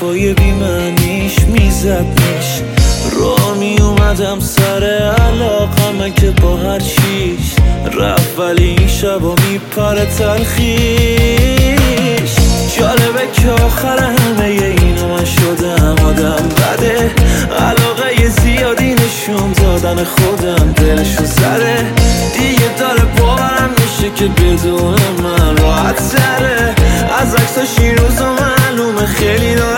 حرفای بی معنیش میزدنش. راه می اومدم سر علاقمه که با هر چیش رفت، ولی این شبا میپره تلخیش. جالبه که آخر همه اینو من شدم آدم بده، علاقه زیادی نشون دادن خودم دلشو زده. دیگه داره باورم میشه که بدون من راحت تره. از عکساش این روزا معلومه خیلی داره